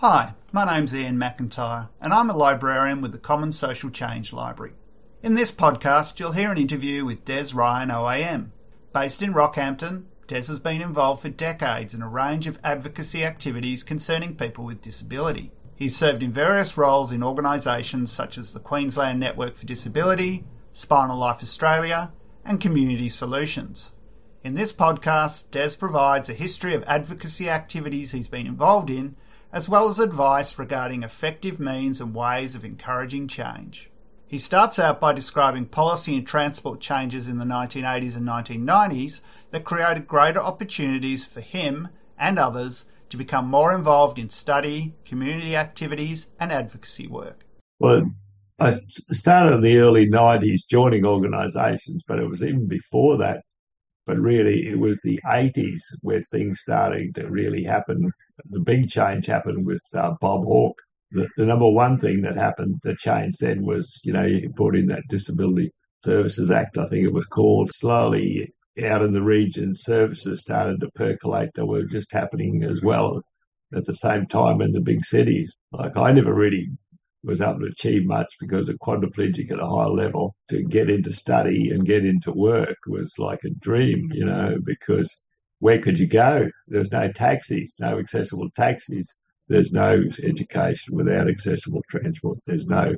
Hi, my name's Ian McIntyre, and I'm a librarian with the Common Social Change Library. In this podcast, you'll hear an interview with Des Ryan OAM. Based in Rockhampton, Des has been involved for decades in a range of advocacy activities concerning people with disability. He's served in various roles in organisations such as the Queensland Network for Disability, Spinal Life Australia, and Community Solutions. In this podcast, Des provides a history of advocacy activities he's been involved in, as well as advice regarding effective means and ways of encouraging change. He starts out by describing policy and transport changes in the 1980s and 1990s that created greater opportunities for him and others to become more involved in study, community activities and advocacy work. Well, I started in the early 90s joining organisations, but it was even before that. But really, it was the 80s where things started to really happen. The big change happened with Bob Hawke. The number one thing that happened, the change then was, you brought in that Disability Services Act, I think it was called. Slowly out in the region, services started to percolate. They were just happening as well at the same time in the big cities. Like, I never really was able to achieve much because a quadriplegic at a high level. To get into study and get into work was like a dream, because where could you go? There's no taxis, no accessible taxis. There's no education without accessible transport. There's no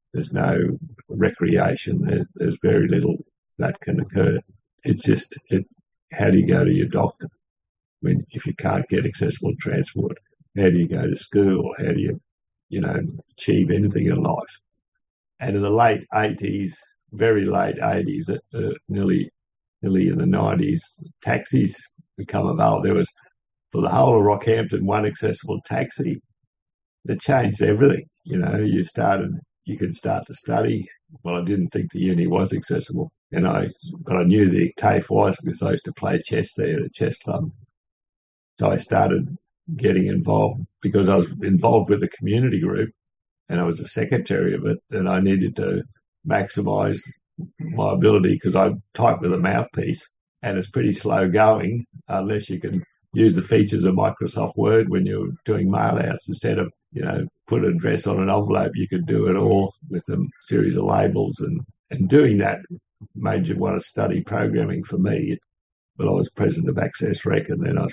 recreation. There's very little that can occur. It's just, how do you go to your doctor if you can't get accessible transport? How do you go to school? How do you achieve anything in life? And in the late 80s, very late 80s, nearly in the 90s, taxis become available. There was, for the whole of Rockhampton, one accessible taxi that changed everything. You could start to study. Well, I didn't think the uni was accessible, but I knew the TAFE was because I used to play chess there at a chess club. So I started getting involved because I was involved with a community group and I was the secretary of it, and I needed to maximise my ability because I type with a mouthpiece and it's pretty slow going unless you can use the features of Microsoft Word when you're doing mail outs. Instead of, put an address on an envelope, you could do it all with a series of labels, and doing that made you want to study programming for me. But I was president of Access Rec, and then I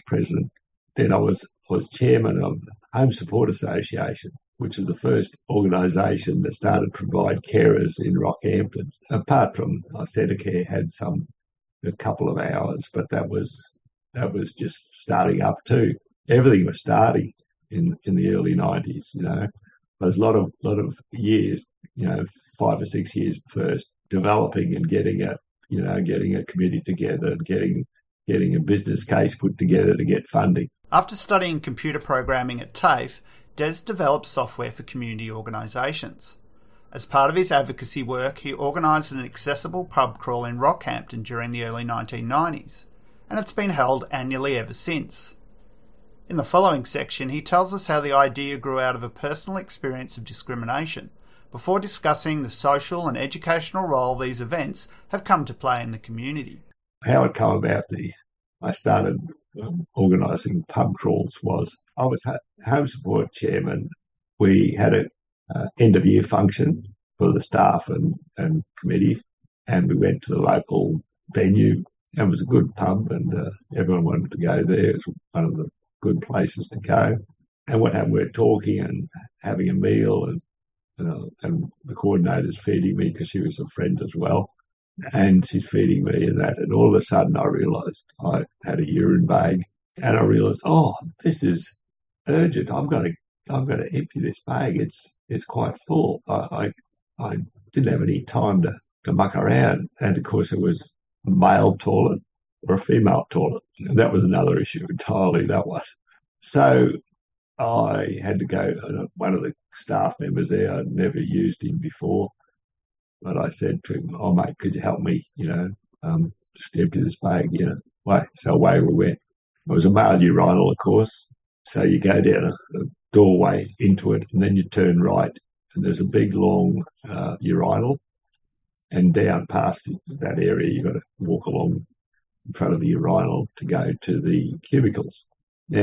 was chairman of Home Support Association, which is the first organisation that started to provide carers in Rockhampton. Apart from Centacare had a couple of hours, but that was just starting up too. Everything was starting in the early 90s. There's a lot of years, 5 or 6 years first, developing and getting a committee together and getting a business case put together to get funding. After studying computer programming at TAFE, Des developed software for community organisations. As part of his advocacy work, he organised an accessible pub crawl in Rockhampton during the early 1990s, and it's been held annually ever since. In the following section, he tells us how the idea grew out of a personal experience of discrimination, before discussing the social and educational role these events have come to play in the community. How it came about, I started organising pub crawls was I was home support chairman. We had a end of year function for the staff and committee, and we went to the local venue. It was a good pub, and everyone wanted to go there. It was one of the good places to go. And what happened? We're talking and having a meal, and the coordinator's feeding me because she was a friend as well. And she's feeding me and that. And all of a sudden I realised I had a urine bag, and I realised, this is urgent. I'm going to empty this bag. It's quite full. I didn't have any time to muck around. And of course it was a male toilet or a female toilet. And that was another issue entirely, that one. So I had to go, one of the staff members there, I'd never used him before, but I said to him, mate, could you help me, just empty this bag, So away we went. It was a male urinal, of course. So you go down a doorway into it, and then you turn right, and there's a big, long urinal. And down past that area, you've got to walk along in front of the urinal to go to the cubicles. Now,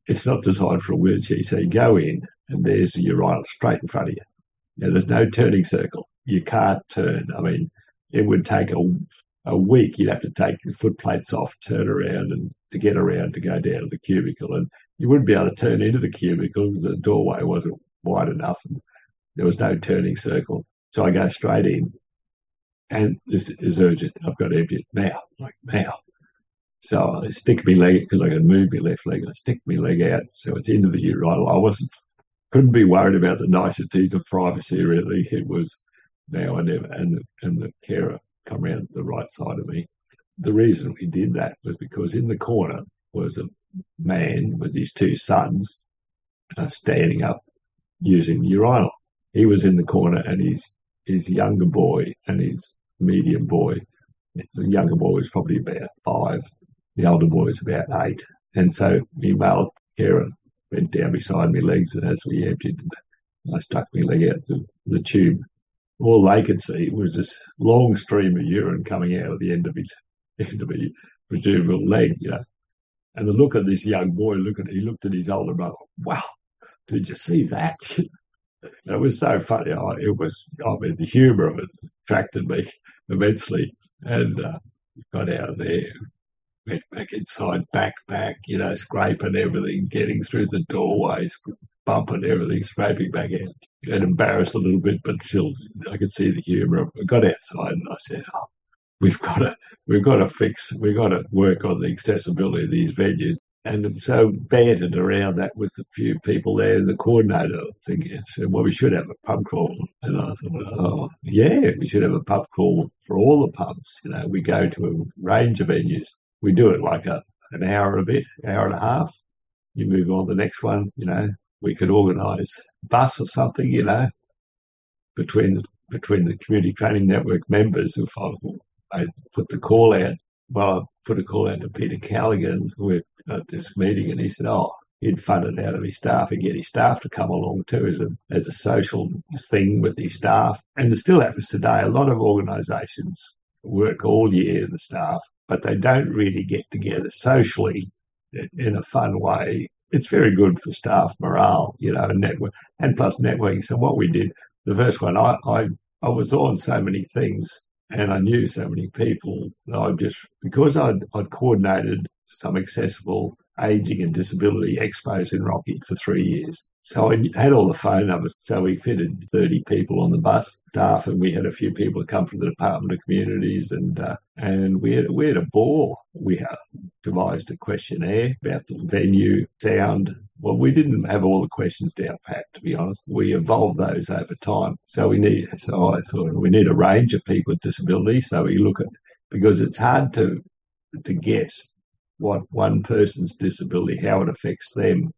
it's not designed for a wheelchair. So you go in and there's the urinal straight in front of you. Now, there's no turning circle. You can't turn. I mean, it would take a week. You'd have to take the foot plates off, turn around, and to get around to go down to the cubicle. And you wouldn't be able to turn into the cubicle because the doorway wasn't wide enough. And there was no turning circle. So I go straight in, and this is urgent. I've got to empty it now, like now. So I stick my leg, because I can move my left leg, I stick my leg out so it's into the urinal. I couldn't be worried about the niceties of privacy, really. It was now or never. And the carer come around the right side of me. The reason we did that was because in the corner was a man with his two sons standing up using the urinal. He was in the corner, and his younger boy and his medium boy. The younger boy was probably about 5. The older boy was about 8. And so my male carer went down beside my legs, and as we emptied, I stuck my leg out the tube. All they could see was this long stream of urine coming out of the end of his presumable leg, And the look of this young boy, he looked at his older brother. Wow, did you see that? It was so funny. The humour of it attracted me immensely, and got out of there. Went back inside, back, scraping everything, getting through the doorways, bumping everything, scraping back out. And embarrassed a little bit, but still, I could see the humour. I got outside and I said, we've got to work on the accessibility of these venues. And so bantered around that with a few people there, and the coordinator thinking, said, well, we should have a pub crawl. And I thought, yeah, we should have a pub crawl for all the pubs. We go to a range of venues. We do it like an hour and a bit, hour and a half. You move on to the next one, We could organise a bus or something, between the Community Training Network members. If I put the call out, I put a call out to Peter Callaghan at this meeting, and he said, he'd fund it out of his staff and get his staff to come along too as a social thing with his staff. And it still happens today. A lot of organisations work all year, the staff, but they don't really get together socially in a fun way. It's very good for staff morale, network, and plus networking. So what we did, the first one, I was on so many things and I knew so many people that because I'd coordinated some accessible ageing and disability expos in Rocky for 3 years. So I had all the phone numbers. So we fitted 30 people on the bus staff, and we had a few people come from the Department of Communities, and we had a ball. We devised a questionnaire about the venue, sound. Well, we didn't have all the questions down pat, to be honest. We evolved those over time. So I thought we need a range of people with disabilities. So we look at, because it's hard to guess what one person's disability, how it affects them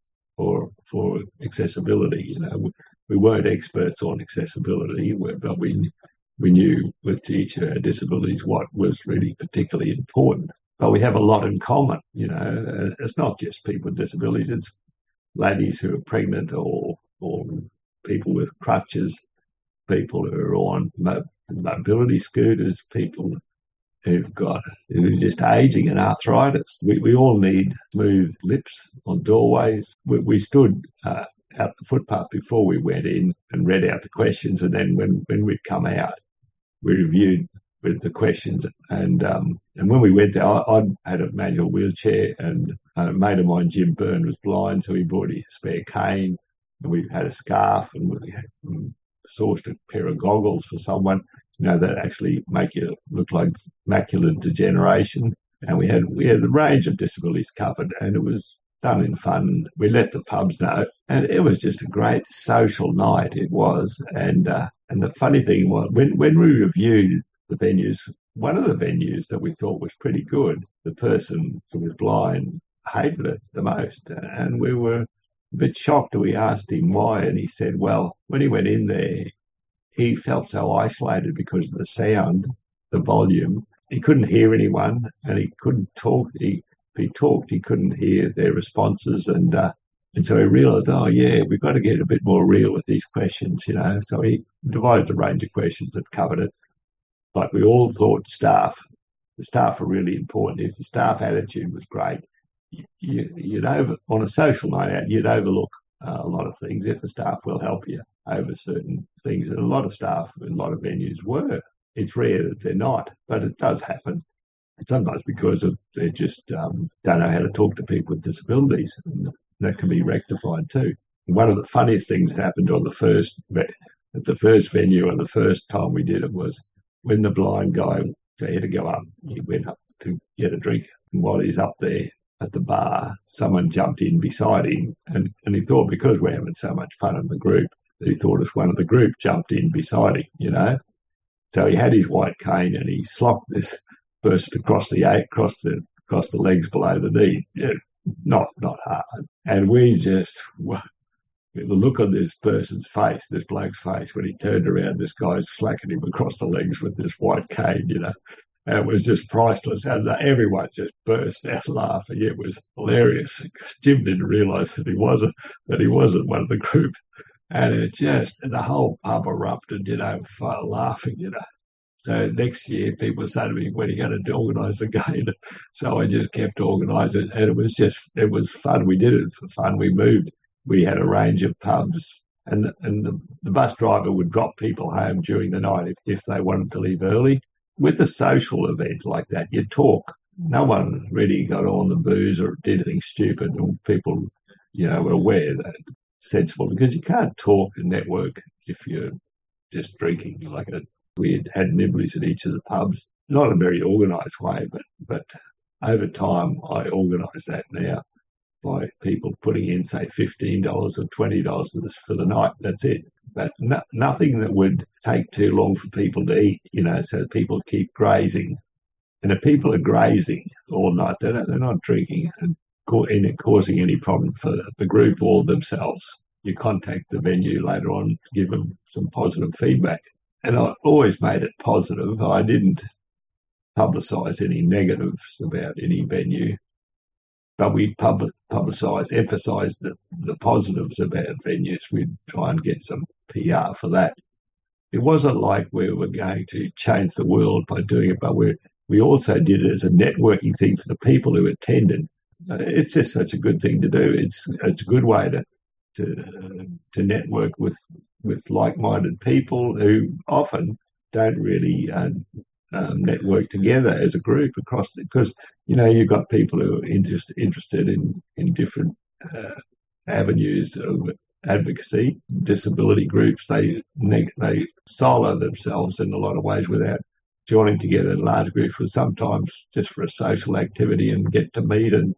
for accessibility. We weren't experts on accessibility, but we knew with each of our disabilities what was really particularly important. But we have a lot in common. It's not just people with disabilities. It's ladies who are pregnant or people with crutches, people who are on mobility scooters, people who are just aging and arthritis. We all need smooth lips on doorways. We stood out the footpath before we went in and read out the questions, and then when we'd come out, we reviewed with the questions. And when we went there, I had a manual wheelchair, and a mate of mine, Jim Byrne, was blind, so he brought a spare cane, and we had a scarf, and we had sourced a pair of goggles for someone, that actually make you look like macular degeneration. And we had the range of disabilities covered, and it was done in fun. We let the pubs know, and it was just a great social night. It was, and the funny thing was, when we reviewed the venues, one of the venues that we thought was pretty good, the person who was blind hated it the most, and we were a bit shocked. We asked him why, and he said, well, when he went in there, he felt so isolated because of the sound, the volume. He couldn't hear anyone, and he couldn't talk. If he talked, he couldn't hear their responses, and so he realised, we've got to get a bit more real with these questions, So he devised a range of questions that covered it. But we all thought the staff were really important. If the staff attitude was great, you'd on a social night out, you'd overlook a lot of things if the staff will help you over certain things. And a lot of staff in a lot of venues were. It's rare that they're not, but it does happen. Sometimes because they just don't know how to talk to people with disabilities, and that can be rectified too. One of the funniest things that happened at the first venue and the first time we did it was when the blind guy, so he had to go up, he went up to get a drink, and while he's up there at the bar, someone jumped in beside him, and he thought because we're having so much fun in the group, that he thought if one of the group jumped in beside him, you know. So he had his white cane and he slopped this person across the legs below the knee, not hard. And we just, the look on this person's face, this bloke's face, when he turned around, this guy's slacking him across the legs with this white cane, you know. And it was just priceless. And everyone just burst out laughing. It was hilarious. Jim didn't realise that he wasn't one of the group. And the whole pub erupted, you know, laughing, you know. So next year, people say to me, when are you going to organise again? So I just kept organising, and it was fun. We did it for fun. We moved. We had a range of pubs, and the bus driver would drop people home during the night if they wanted to leave early. With a social event like that, you talk. No one really got on the booze or did anything stupid, and people, you know, were aware that it's sensible, because you can't talk and network if you're just drinking. We had nibblies at each of the pubs, not a very organised way, but over time I organise that now by people putting in, say, $15 or $20 for the night. That's it. But nothing that would take too long for people to eat, you know, so people keep grazing. And if people are grazing all night, they're not drinking and causing any problem for the group or themselves. You contact the venue later on to give them some positive feedback. And I always made it positive. I didn't publicise any negatives about any venue, but we emphasise the positives about venues. We'd try and get some PR for that. It wasn't like we were going to change the world by doing it, but we also did it as a networking thing for the people who attended. It's just such a good thing to do. It's a good way to network with like-minded people who often don't really network together as a group because, you know, you've got people who are interested in different avenues of advocacy. Disability groups, they silo themselves in a lot of ways without joining together in large groups, for sometimes just for a social activity and get to meet and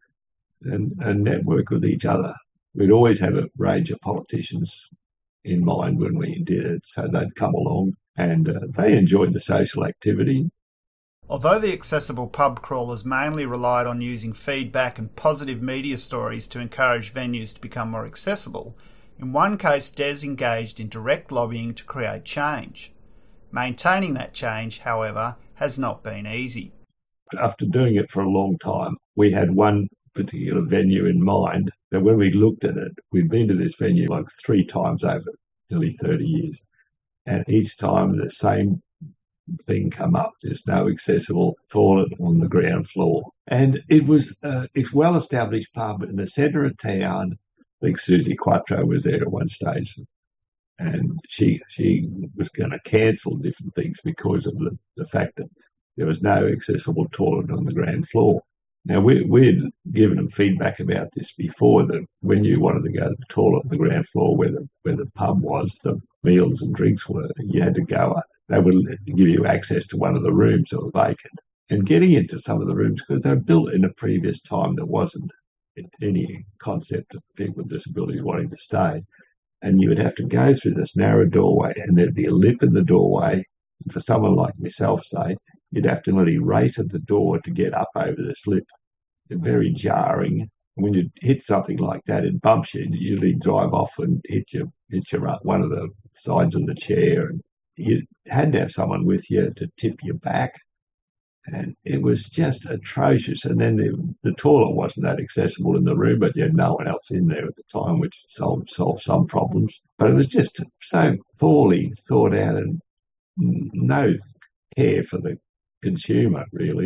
network with each other. We'd always have a range of politicians in mind when we did it, so they'd come along and they enjoyed the social activity. Although the Accessible Pub Crawlers mainly relied on using feedback and positive media stories to encourage venues to become more accessible, in one case Des engaged in direct lobbying to create change. Maintaining that change, however, has not been easy. After doing it for a long time, we had one particular venue in mind that when we looked at it, we'd been to this venue like 3 times over nearly 30 years. And each time the same thing come up. There's no accessible toilet on the ground floor. And it was it's well-established pub in the centre of town. I think Susie Quattro was there at one stage. And she was going to cancel different things because of the fact that there was no accessible toilet on the ground floor. Now, we'd given them feedback about this before, that when you wanted to go to the toilet on the ground floor where the pub was, the meals and drinks were, you had to go up. They would give you access to one of the rooms that were vacant. And getting into some of the rooms, because they were built in a previous time, there wasn't any concept of people with disabilities wanting to stay. And you would have to go through this narrow doorway, and there'd be a lip in the doorway. And for someone like myself, say, you'd have to really race at the door to get up over this lip. They're very jarring. When you hit something like that, it bumps you. You usually drive off and hit your one of the sides of the chair. And you had to have someone with you to tip you back. And it was just atrocious. And then the toilet wasn't that accessible in the room, but you had no one else in there at the time, which solved some problems. But it was just so poorly thought out and no care for the consumer, really.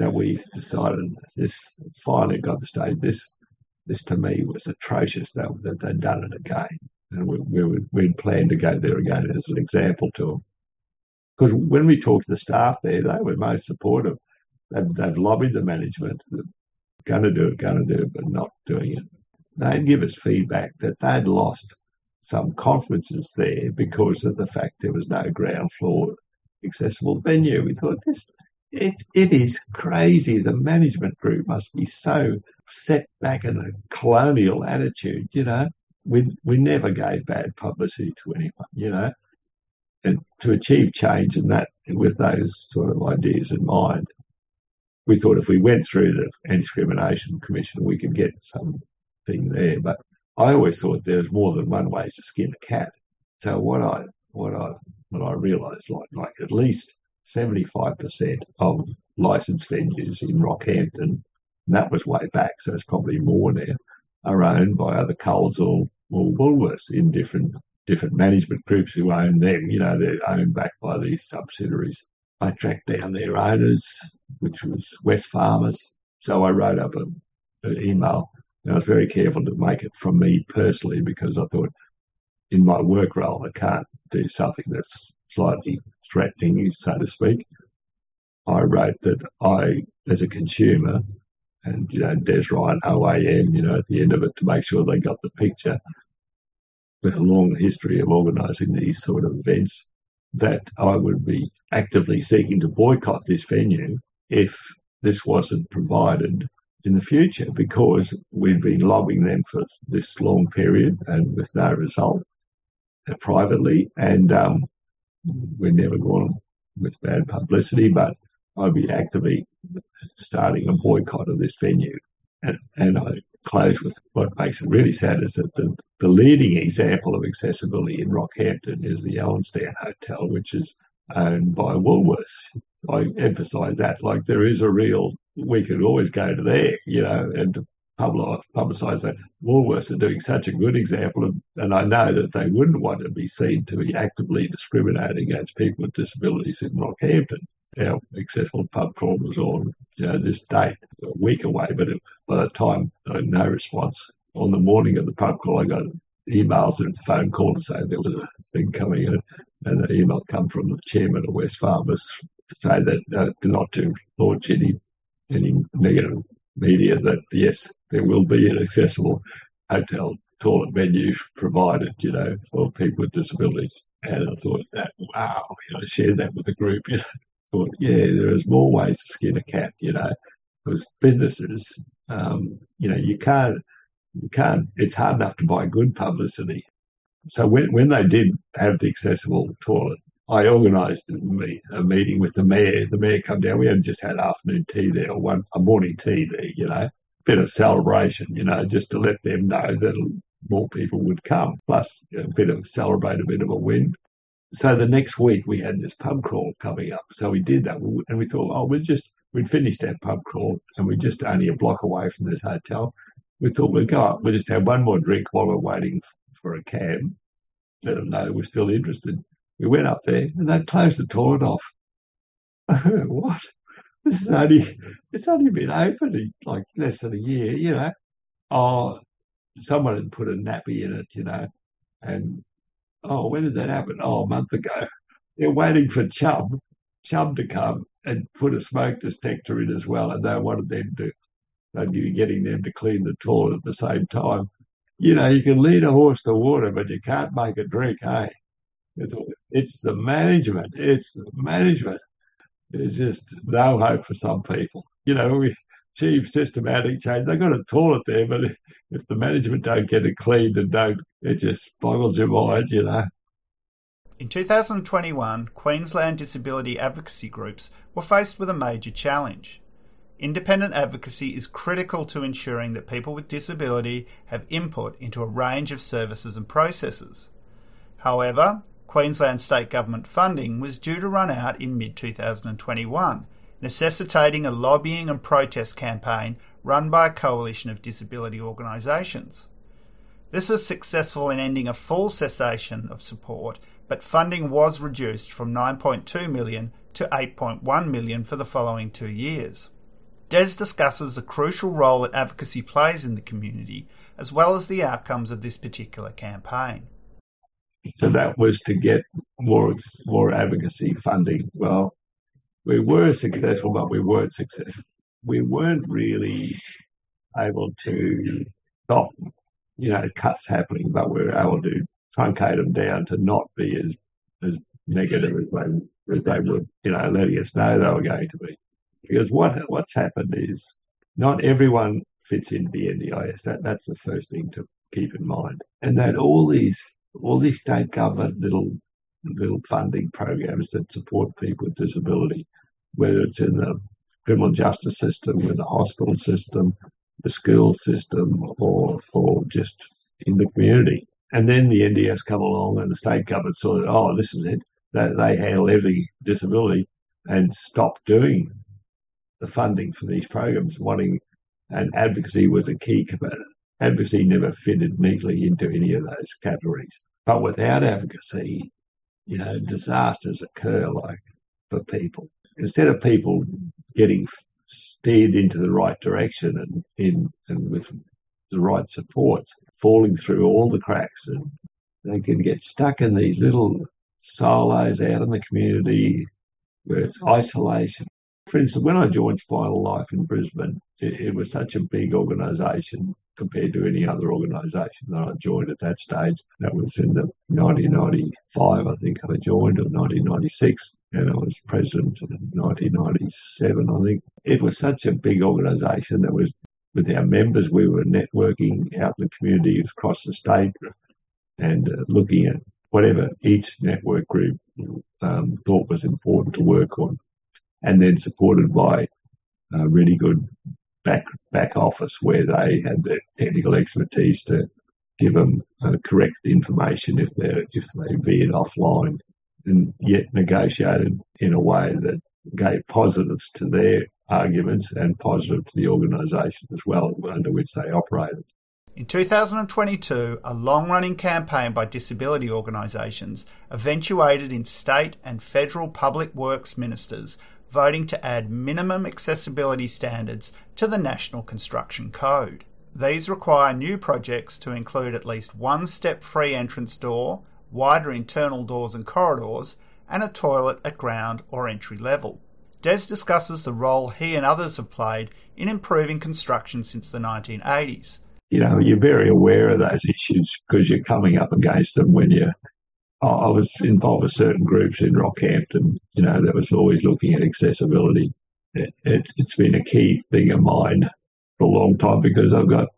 that we decided this finally got to the stage. This to me was atrocious that they'd done it again, and we'd planned to go there again as an example to them. Because when we talked to the staff there, they were most supportive. They've lobbied the management, going to do it, but not doing it. They'd give us feedback that they'd lost some conferences there because of the fact there was no ground floor accessible venue. We thought it is crazy. The management group must be so set back in a colonial attitude, you know. We never gave bad publicity to anyone, you know. And to achieve change in that, with those sort of ideas in mind, we thought if we went through the Anti-Discrimination Commission, we could get something there. But I always thought there's more than one way to skin a cat. So what I realised, like at least 75% of licensed venues in Rockhampton, and that was way back, so it's probably more now, are owned by either Coles or Woolworths in different management groups who own them. You know, they're owned back by these subsidiaries. I tracked down their owners, which was Wesfarmers. So I wrote up an email, and I was very careful to make it from me personally because I thought in my work role I can't do something that's slightly threatening, so to speak. I wrote that I, as a consumer, and, you know, Des Ryan, OAM, you know, at the end of it to make sure they got the picture, with a long history of organising these sort of events, that I would be actively seeking to boycott this venue if this wasn't provided in the future, because we'd been lobbying them for this long period and with no result privately, and we'd never gone with bad publicity, but I'd be actively starting a boycott of this venue. And I close with what makes it really sad is that the leading example of accessibility in Rockhampton is the Allenstown Hotel, which is owned by Woolworths. I emphasise that, like, there is a real, we could always go to there, you know, and to publicise that. Woolworths are doing such a good example, and I know that they wouldn't want to be seen to be actively discriminating against people with disabilities in Rockhampton. Our accessible pub crawl was on, you know, this date, a week away, but by the time I had no response, on the morning of the pub crawl, I got emails and a phone call to say there was a thing coming in, and the email come from the chairman of Wesfarmers to say that not to launch any negative media, that yes, there will be an accessible hotel toilet venue provided, you know, for people with disabilities. And I thought that, wow, you know, I shared that with the group, you know. Thought, yeah, there is more ways to skin a cat, you know, because businesses, you know, you can't, it's hard enough to buy good publicity. So when they did have the accessible toilet, I organised a meeting with the mayor. The mayor come down. We had just had afternoon tea there, or a morning tea there, you know, bit of celebration, you know, just to let them know that more people would come, plus a bit of celebrate a bit of a win. So the next week we had this pub crawl coming up. So we did that, and we thought, oh, we'd finished our pub crawl, and we're just only a block away from this hotel. We thought we'd go up, we'll just have one more drink while we're waiting for a cab, let them know we're still interested. We went up there, and they closed the toilet off. What? It's only been open in like less than a year, you know. Oh, someone had put a nappy in it, you know, and oh, when did that happen? Oh, a month ago. They're waiting for Chubb to come and put a smoke detector in as well, and they wanted them to, they'd be getting them to clean the toilet at the same time. You know, you can lead a horse to water, but you can't make it drink, eh? It's the management. There's just no hope for some people. You know, we achieve systematic change. They've got a toilet there, but if the management don't get it cleaned and it just boggles your mind, you know. In 2021, Queensland disability advocacy groups were faced with a major challenge. Independent advocacy is critical to ensuring that people with disability have input into a range of services and processes. However, Queensland state government funding was due to run out in mid-2021, necessitating a lobbying and protest campaign run by a coalition of disability organisations. This was successful in ending a full cessation of support, but funding was reduced from $9.2 million to $8.1 million for the following 2 years. Des discusses the crucial role that advocacy plays in the community, as well as the outcomes of this particular campaign. So that was to get more advocacy funding. Well, we were successful, but we weren't successful. We weren't really able to stop, cuts happening, but we were able to truncate them down to not be as negative as they were, letting us know they were going to be. Because what's happened is not everyone fits into the NDIS. That's the first thing to keep in mind. And that all these state government little funding programs that support people with disability, whether it's in the criminal justice system, with the hospital system, the school system, or just in the community. And then the NDIS come along and the state government saw that, this is it. They handle everything disability and stopped doing the funding for these programs, and advocacy was a key component. Advocacy never fitted neatly into any of those categories. But without advocacy, disasters occur for people. Instead of people getting steered into the right direction and with the right supports, falling through all the cracks, and they can get stuck in these little silos out in the community where it's isolation. For instance, when I joined Spinal Life in Brisbane, it was such a big organisation compared to any other organisation that I joined at that stage. That was in the 1995, I think I joined, or 1996, and I was president in 1997, I think. It was such a big organisation that was, with our members, we were networking out in the community across the state and looking at whatever each network group thought was important to work on, and then supported by really good back office where they had the technical expertise to give them correct information if they veered offline, and yet negotiated in a way that gave positives to their arguments and positive to the organisation as well under which they operated. In 2022, a long-running campaign by disability organisations eventuated in state and federal public works ministers voting to add minimum accessibility standards to the National Construction Code. These require new projects to include at least one step-free entrance door, wider internal doors and corridors, and a toilet at ground or entry level. Des discusses the role he and others have played in improving construction since the 1980s. You're very aware of those issues because you're coming up against them when I was involved with certain groups in Rockhampton, that was always looking at accessibility. It's been a key thing of mine for a long time because I've got,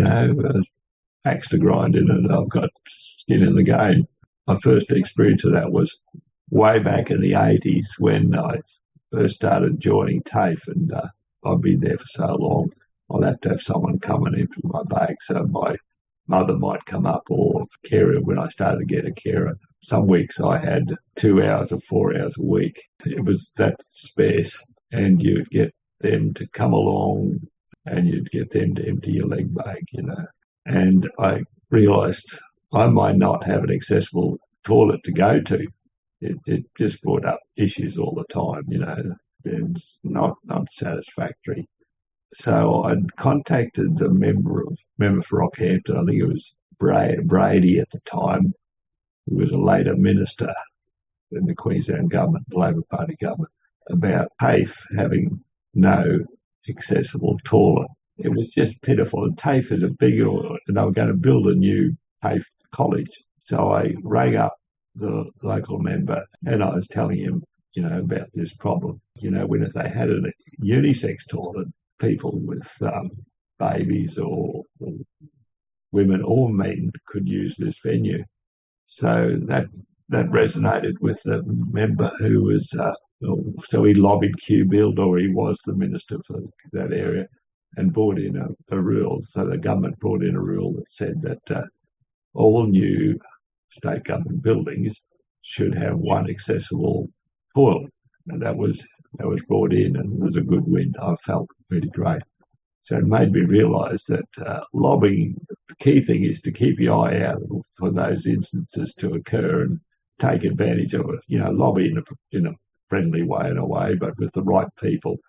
axe to grind in it. I've got skin in the game. My first experience of that was way back in the 80s when I first started joining TAFE, and I've been there for so long. I'll have to have someone come and empty my bag, so my mother might come up, or carer when I started to get a carer. Some weeks I had 2 hours or 4 hours a week. It was that sparse, and you'd get them to come along and you'd get them to empty your leg bag, And I realised I might not have an accessible toilet to go to. It just brought up issues all the time, It was not satisfactory. So I'd contacted the member for Rockhampton, I think it was Brady at the time, who was a later minister in the Queensland government, the Labor Party government, about TAFE having no accessible toilet. It was just pitiful. And TAFE is and they were going to build a new TAFE college. So I rang up the local member and I was telling him, about this problem. When if they had a unisex toilet, people with babies or women or men could use this venue. So that resonated with the member who was, so he lobbied QBuild, or he was the minister for that area, and brought in a rule. So the government brought in a rule that said that all new state government buildings should have one accessible toilet. And that was brought in, and it was a good win. I felt really great. So it made me realise that lobbying, the key thing is to keep your eye out for those instances to occur and take advantage of it. Lobby in a friendly way, in a way, but with the right people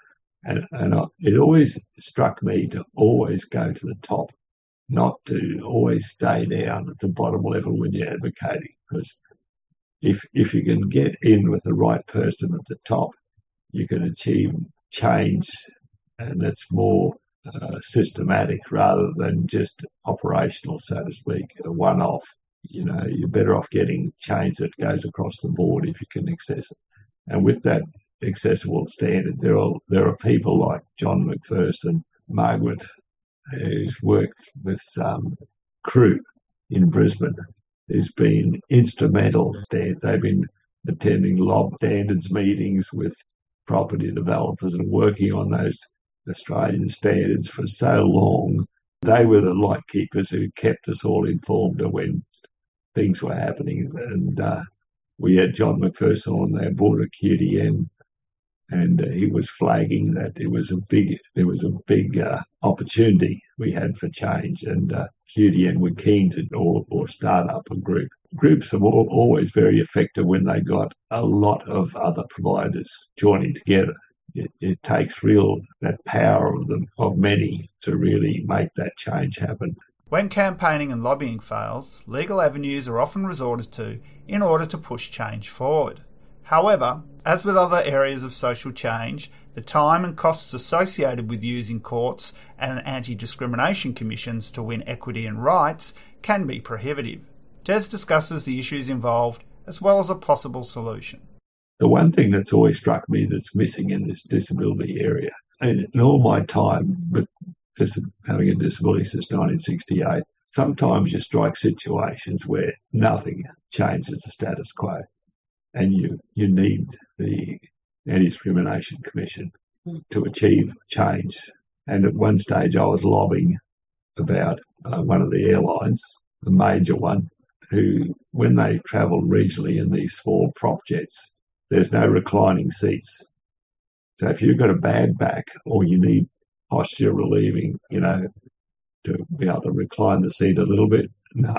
It always struck me to always go to the top, not to always stay down at the bottom level when you're advocating. Because if you can get in with the right person at the top, you can achieve change, and that's more systematic rather than just operational, so to speak, a one-off. You're better off getting change that goes across the board if you can access it. And with that accessible standard, there are people like John McPherson, Margaret, who's worked with CREW in Brisbane, who's been instrumental. They've been attending lob standards meetings with property developers and working on those Australian standards for so long. They were the light keepers who kept us all informed of when things were happening. And we had John McPherson on their board of QDN, and he was flagging that there was a big opportunity we had for change, and QDN were keen to or start up a group. Groups are always very effective when they got a lot of other providers joining together. It takes that power of many to really make that change happen. When campaigning and lobbying fails, legal avenues are often resorted to in order to push change forward. However, as with other areas of social change, the time and costs associated with using courts and anti-discrimination commissions to win equity and rights can be prohibitive. Des discusses the issues involved as well as a possible solution. The one thing that's always struck me that's missing in this disability area, and in all my time with having a disability since 1968, sometimes you strike situations where nothing changes the status quo, and you need the Anti-Discrimination Commission to achieve change. And at one stage I was lobbying about one of the airlines, the major one, who, when they travel regionally in these small prop jets, there's no reclining seats. So if you've got a bad back or you need posture relieving, to be able to recline the seat a little bit, no.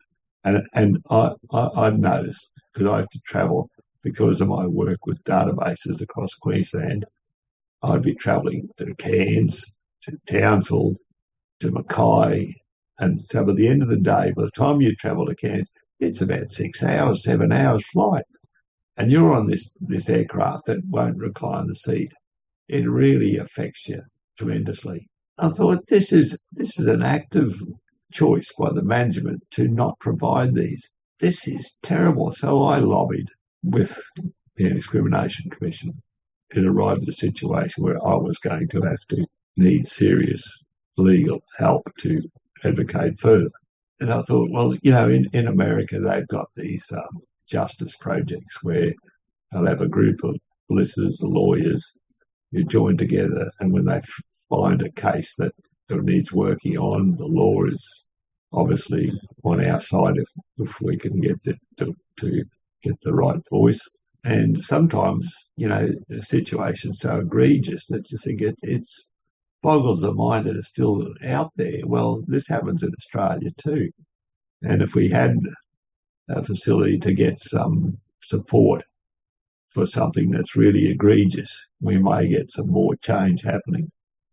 And I've noticed, because I have to travel because of my work with databases across Queensland, I'd be travelling to Cairns, to Townsville, to Mackay, and so by the end of the day, by the time you travel to Cairns, it's about 6 hours, 7 hours flight. And you're on this aircraft that won't recline the seat. It really affects you tremendously. I thought this is an active choice by the management to not provide these. This is terrible. So I lobbied with the Anti-Discrimination Commission. It arrived at a situation where I was going to have to need serious legal help to advocate further. And I thought, well, in America, they've got these justice projects where they'll have a group of solicitors, lawyers who join together, and when they find a case that needs working on, the law is obviously on our side if we can get to get the right voice. And sometimes, the situation's so egregious that you think it's boggles the mind that it's still out there. Well, this happens in Australia too. And if we had a facility to get some support for something that's really egregious, we may get some more change happening.